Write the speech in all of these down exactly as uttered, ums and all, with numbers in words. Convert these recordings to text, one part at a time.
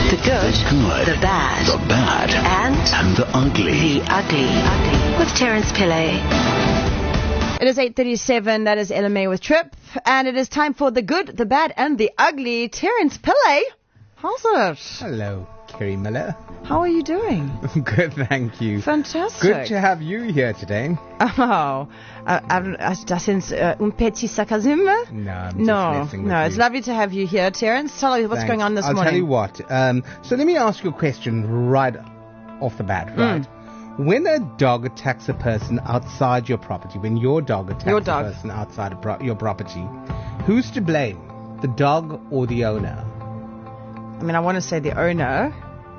The good, the good, the bad, the bad, and, and the ugly. the ugly. ugly. With Terence Pillay. It is eight thirty-seven. That is L M A with Trip. And it is time for the good, the bad, and the ugly. Terence Pillay. How's it? Hello, Kerry Miller. How are you doing? Good, thank you. Fantastic. Good to have you here today. Oh, das sind un petit sarcasm? No, I'm just No, messing with no, you. it's lovely to have you here, Terence. Tell us what's Thanks. going on this I'll morning. tell you what. Um, so let me ask you a question right off the bat, right? Mm. When a dog attacks a person outside your property, when your dog attacks Your dog. a person outside of pro- your property, who's to blame? The dog or the owner? I mean, I want to say the owner.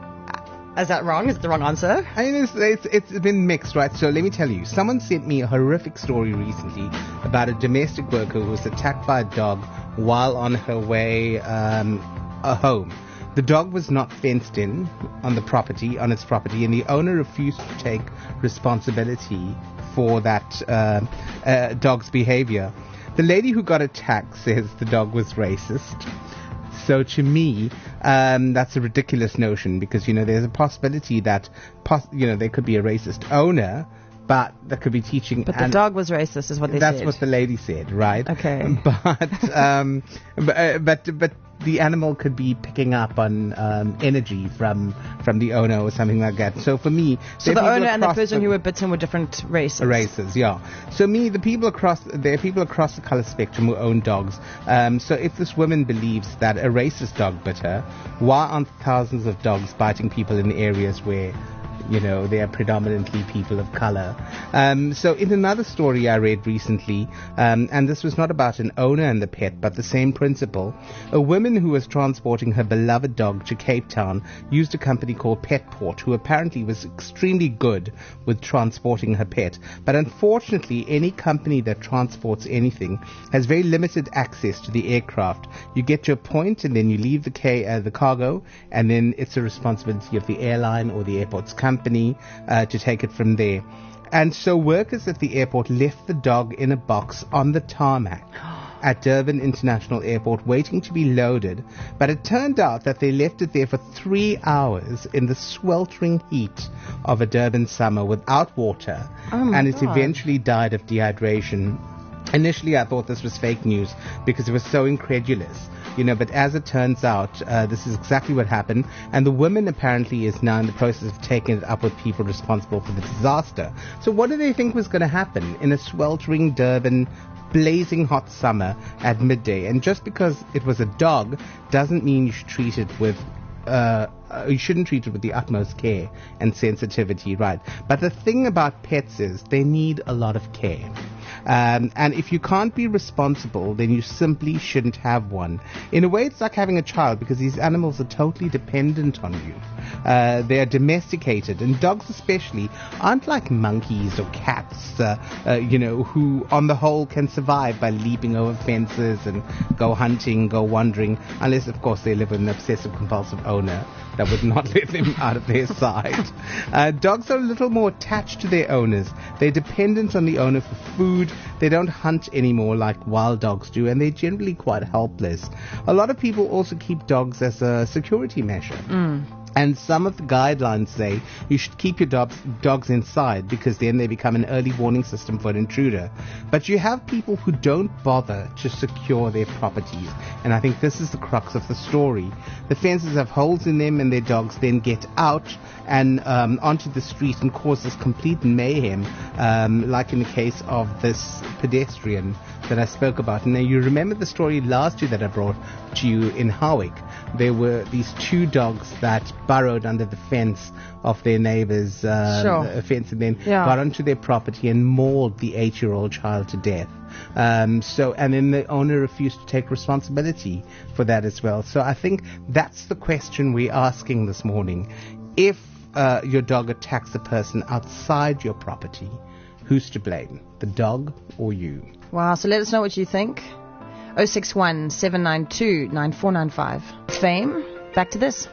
Is that wrong? Is it the wrong answer? I mean, it's, it's, it's been mixed, right? So let me tell you. Someone sent me a horrific story recently about a domestic worker who was attacked by a dog while on her way um, uh, home. The dog was not fenced in on the property, on its property, and the owner refused to take responsibility for that uh, uh, dog's behavior. The lady who got attacked says the dog was racist. So to me, um, that's a ridiculous notion because, you know, there's a possibility that, pos- you know, there could be a racist owner, but that could be teaching. But the and dog was racist, is what they that's said. what the lady said, right? Okay. But, um, but, uh, but, but the animal could be picking up on um, energy from from the owner or something like that. So for me, So there the are people owner and the across person who were bitten were different races. races, yeah. So me, the people across, there are people across the color spectrum who own dogs. Um, so if this woman believes that a racist dog bit her, why aren't thousands of dogs biting people in areas where, you know, they are predominantly people of color? Um, so in another story I read recently, um, and this was not about an owner and the pet, but the same principle, a woman who was transporting her beloved dog to Cape Town used a company called Petport, who apparently was extremely good with transporting her pet. But unfortunately, any company that transports anything has very limited access to the aircraft. You get to a point and then you leave the, ca- uh, the cargo, and then it's the responsibility of the airline or the airport's company company uh, to take it from there. And so workers at the airport left the dog in a box on the tarmac at Durban International Airport waiting to be loaded, but it turned out that they left it there for three hours in the sweltering heat of a Durban summer without water, Oh my and it God. eventually died of dehydration. Initially I thought this was fake news because it was so incredulous. You know, but as it turns out, uh, this is exactly what happened. And the woman apparently is now in the process of taking it up with people responsible for the disaster. So what do they think was going to happen in a sweltering Durban, blazing hot summer at midday? And just because it was a dog doesn't mean you should treat it with Uh, uh, you shouldn't treat it with the utmost care and sensitivity, right? But the thing about pets is they need a lot of care. Um, and if you can't be responsible, then you simply shouldn't have one. In a way, it's like having a child because these animals are totally dependent on you. Uh, they are domesticated, and dogs especially aren't like monkeys or cats, uh, uh, you know, who on the whole can survive by leaping over fences and go hunting, go wandering, unless, of course, they live with an obsessive-compulsive owner that would not let them out of their sight. Uh, dogs are a little more attached to their owners. They're dependent on the owner for food. They don't hunt anymore like wild dogs do, and they're generally quite helpless. A lot of people also keep dogs as a security measure. Mm. And some of the guidelines say you should keep your dogs, dogs inside because then they become an early warning system for an intruder. But you have people who don't bother to secure their properties. And I think this is the crux of the story. The fences have holes in them and their dogs then get out and um, onto the street and cause this complete mayhem, um, like in the case of this pedestrian that I spoke about. Now, you remember the story last year that I brought to you in Howick. There were these two dogs that burrowed under the fence of their neighbor's uh, Sure. fence and then Yeah. got onto their property and mauled the eight-year-old child to death. Um, so, and then the owner refused to take responsibility for that as well. So I think that's the question we're asking this morning. If uh, your dog attacks a person outside your property, who's to blame? The dog or you? Wow, so let us know what you think. oh six one, seven nine two, nine four nine five. Fame, back to this.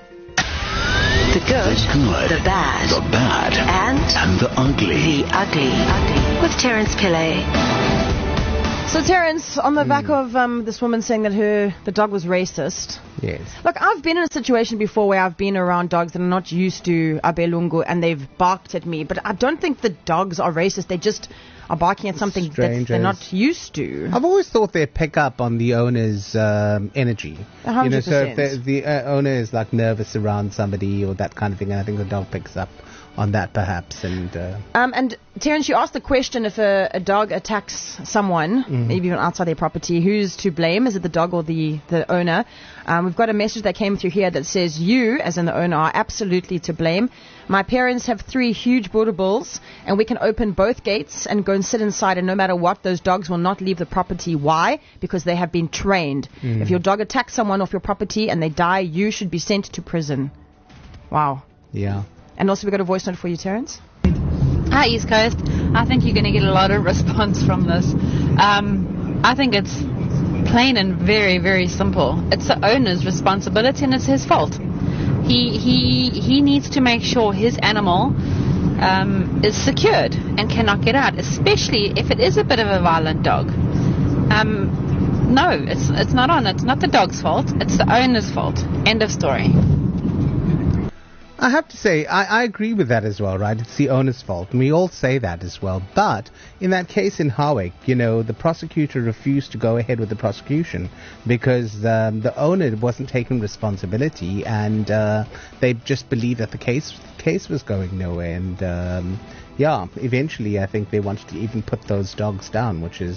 The good, The good, the bad, the bad, and and the ugly. the ugly. ugly. With Terence Pillay. So, Terence, on the back of um, this woman saying that her the dog was racist. Yes. Look, I've been in a situation before where I've been around dogs that are not used to abelungu and they've barked at me, but I don't think the dogs are racist. They just are barking at something that they're not used to. I've always thought they pick up on the owner's um, energy. one hundred percent. You know, so if the, the uh, owner is like nervous around somebody or that kind of thing, and I think the dog picks up on that perhaps. And uh, um, and Terence, you asked the question, if a, a dog attacks someone, mm-hmm. maybe even outside their property, who's to blame? Is it the dog or the, the owner? Um, we've got a message that came through here that says you, as in the owner, are absolutely to blame. My parents have three huge border bulls, and we can open both gates and go and sit inside, and no matter what, those dogs will not leave the property. Why? Because they have been trained. Mm. If your dog attacks someone off your property and they die, you should be sent to prison. Wow. Yeah. And also, we've got a voice note for you, Terence. Hi, East Coast. I think you're going to get a lot of response from this. Um, I think it's plain and very, very simple. It's the owner's responsibility and it's his fault. He he he needs to make sure his animal um, is secured and cannot get out, especially if it is a bit of a violent dog. Um, no, it's it's not on. It's not the dog's fault. It's the owner's fault. End of story. I have to say, I, I agree with that as well, right? It's the owner's fault, and we all say that as well. But in that case in Howick, you know, the prosecutor refused to go ahead with the prosecution because um, the owner wasn't taking responsibility, and uh, they just believed that the case case was going nowhere. And um, yeah, eventually, I think they wanted to even put those dogs down, which is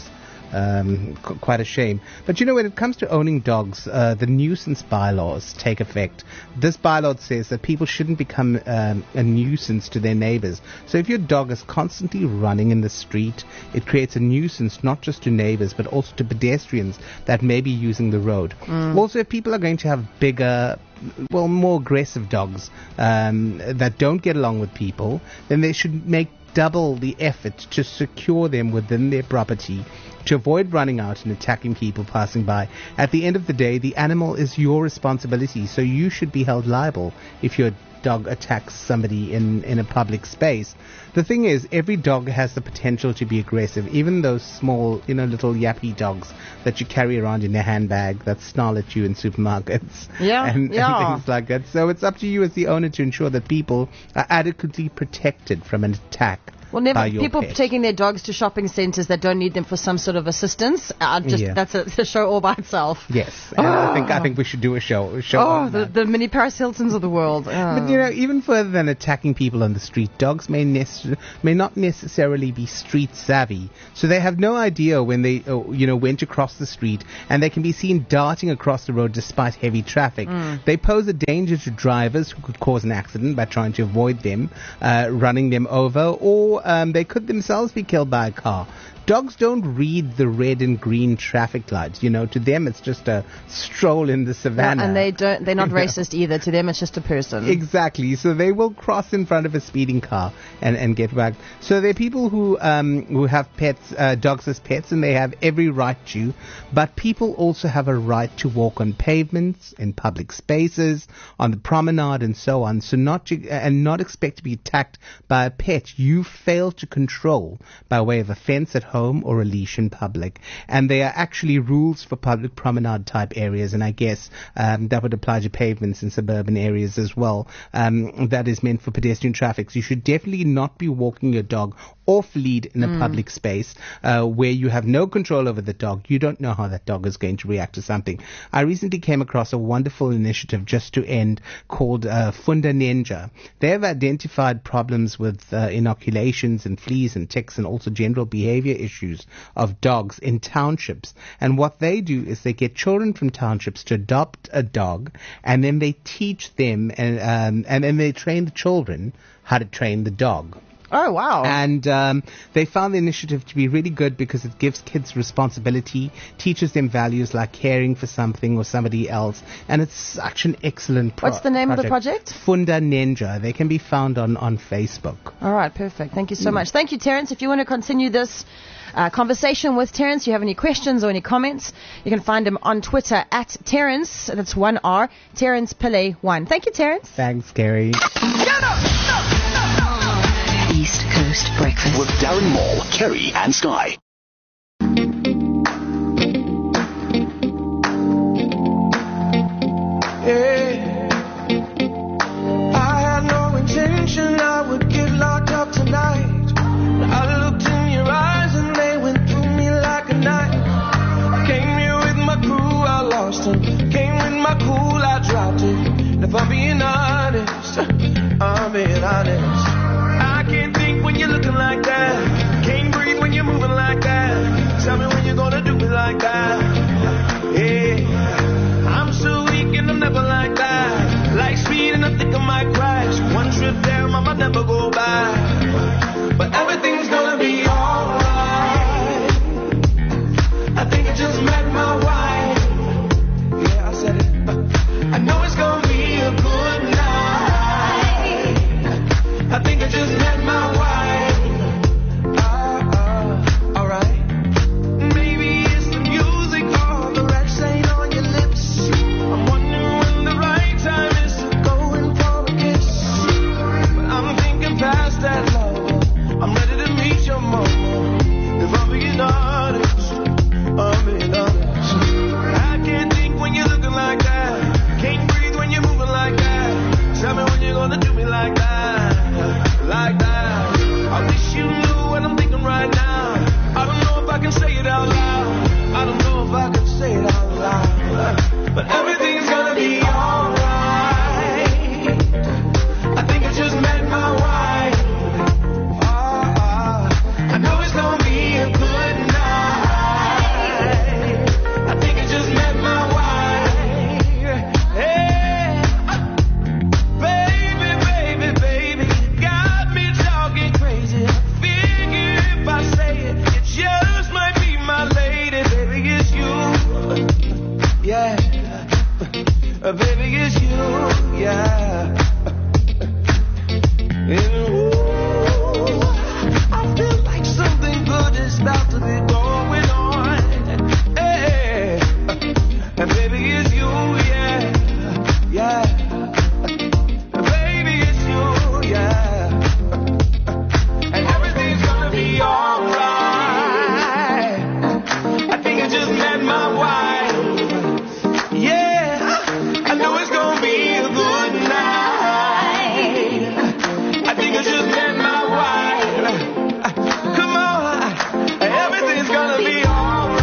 Um, qu- quite a shame. But you know, when it comes to owning dogs, uh, the nuisance bylaws take effect. This bylaw says that people shouldn't become um, a nuisance to their neighbors. So if your dog is constantly running in the street, it creates a nuisance not just to neighbors but also to pedestrians that may be using the road. Mm. Also, if people are going to have bigger, well, more aggressive dogs um, that don't get along with people, then they should make double the effort to secure them within their property to avoid running out and attacking people passing by. At the end of the day, the animal is your responsibility, so you should be held liable if your dog attacks somebody in, in a public space. The thing is, every dog has the potential to be aggressive, even those small, you know, little yappy dogs that you carry around in your handbag that snarl at you in supermarkets. Yeah, and, yeah. and things like that. So it's up to you as the owner to ensure that people are adequately protected from an attack. Well, never by your people pet. taking their dogs to shopping centres that don't need them for some sort of assistance. Uh, just Yeah. that's a, it's a show all by itself. Yes, and I think I think we should do a show. A show Oh, on the, that. the mini Paris Hiltons of the world. Oh. But you know, even further than attacking people on the street, dogs may nece- may not necessarily be street savvy, so they have no idea when they, uh, you know, when to cross the street, and they can be seen darting across the road despite heavy traffic. Mm. They pose a danger to drivers who could cause an accident by trying to avoid them, uh, running them over, or um, they could themselves be killed by a car. Dogs don't read the red and green traffic lights. You know, to them it's just a stroll in the savannah. Yeah, and they don't. They're not You know? racist either. To them, it's just a person. Exactly. So they will cross in front of a speeding car and, and get whacked. So there are people who um, who have pets, uh, dogs as pets, and they have every right to. But people also have a right to walk on pavements, in public spaces, on the promenade, and so on. So not to, and not expect to be attacked by a pet you fail to control by way of a fence at home or a leash in public. And there are actually rules for public promenade type areas, and I guess um, that would apply to pavements in suburban areas as well. Um, that is meant for pedestrian traffic. So you should definitely not be walking your dog off lead in a mm. public space uh, where you have no control over the dog. You don't know how that dog is going to react to something. I recently came across a wonderful initiative just to end called uh, Funda Ninja. They have identified problems with uh, inoculations and fleas and ticks and also general behavior issues of dogs in townships. And what they do is they get children from townships to adopt a dog, and then they teach them and um, and then they train the children how to train the dog. Oh, wow. And um, they found the initiative to be really good because it gives kids responsibility, teaches them values like caring for something or somebody else, and it's such an excellent pro- What's the name project. of the project? Funda Ninja. They can be found on, on Facebook. All right, perfect. Thank you so mm. much. Thank you, Terence. If you want to continue this uh, conversation with Terence, you have any questions or any comments, you can find him on Twitter at Terence, that's one R, Terence Pillay one. Thank you, Terence. Thanks, Gary. East Coast Breakfast With Darren Moore, Kerry and Sky. Yeah. I had no intention I would get locked up tonight. I looked in your eyes and they went through me like a knife. I came here with my crew, I lost them. Came with my cool, I dropped it. And if I'm being honest, I'm being honest. I can't think when you're looking like that. Can't breathe when you're moving like that. Tell me when you're gonna do me like that. Yeah, I'm so weak and I'm never like that. Like speed and I think I might crash. One trip there, I might never go back. But everything's gonna be alright. I think I just met my wife. Yeah, I said it. I know it's gonna be a good night. I think I just met my wife. Uh, uh, alright. Maybe it's the music or the red stain on your lips. I'm wondering when the right time is to go in for a kiss. But I'm thinking past that love. I'm ready to meet your mama. If I'm being honest, I'm being honest. I can't think when you're looking like that. Can't breathe when you're moving like that. Tell me when you're gonna do me like that. Like that. I wish you knew what I'm thinking right now. I don't know if I can say it out loud. I don't know if I can say it out loud. But everything's gonna be alright. I think I just met my wife. Ah, I know it's gonna be a good night. I think I just met my wife. Hey, baby, baby, baby, got me talking crazy. Figure if I say it, it just might be my lady. Baby, it's you. Yeah. Uh, baby, it's you. Yeah. And, ooh, I feel like something good is about to be going on. Hey, and baby, it's you. Yeah. Yeah. Baby, it's you. Yeah. And everything's gonna be alright. I think I just met my wife. Yeah, I know it's gonna be a good night. I think I just met my wife. Come on, everything's gonna be alright.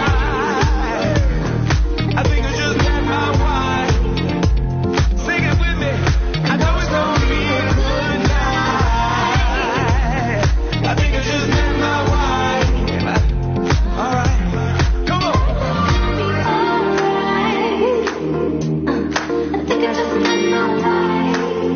I think I just met my wife. Sing it with me. I know it's gonna be a good night. I think I just met my wife. Alright, come on. I think I just met my wife.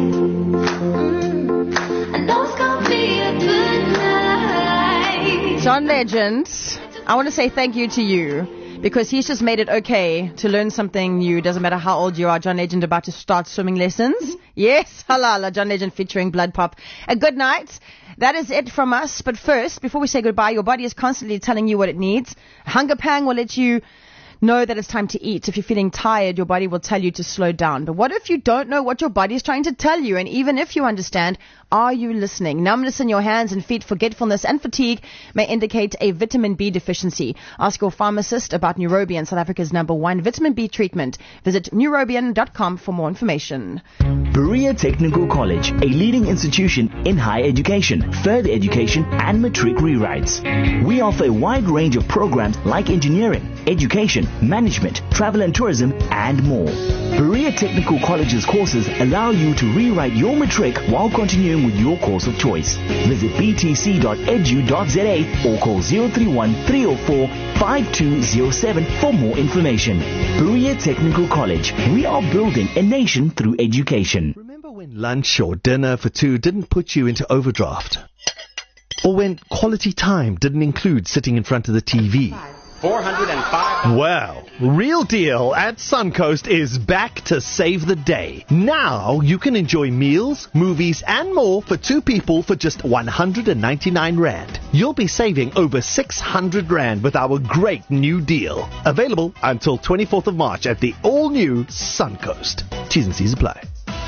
I know it's gonna be a good night. John Legend, I want to say thank you to you because he's just made it okay to learn something new. Doesn't matter how old you are. John Legend about to start swimming lessons. Yes, halala. John Legend featuring Blood Pop. A good night. That is it from us. But first, before we say goodbye, your body is constantly telling you what it needs. Hunger pang will let you know that it's time to eat. If you're feeling tired, your body will tell you to slow down. But what if you don't know what your body is trying to tell you? And even if you understand, are you listening? Numbness in your hands and feet, forgetfulness and fatigue may indicate a vitamin B deficiency. Ask your pharmacist about Neurobian, South Africa's number one vitamin B treatment. Visit neurobian dot com for more information. Berea Technical College, a leading institution in higher education, further education and matric rewrites. We offer a wide range of programs like engineering, education, management, travel and tourism and more. Berea Technical College's courses allow you to rewrite your matric while continuing with your course of choice. Visit b t c dot e d u dot z a or call zero three one, three zero four, five two zero seven for more information. Berea Technical College. We are building a nation through education. Remember when lunch or dinner for two didn't put you into overdraft? Or when quality time didn't include sitting in front of the T V? four hundred five. Well, Real Deal at Suncoast is back to save the day. Now you can enjoy meals, movies and more for two people for just one hundred ninety-nine rand. You'll be saving over six hundred rand with our great new deal. Available until twenty-fourth of March at the all-new Suncoast. T's and C's apply.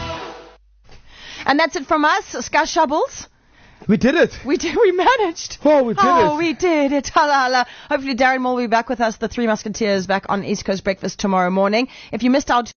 And that's it from us, Sky Shovels. We did it. We did. We managed. Oh, we did oh, it. Oh, we did it. Hala, hala. Hopefully Darren will be back with us. The Three Musketeers back on East Coast Breakfast tomorrow morning. If you missed out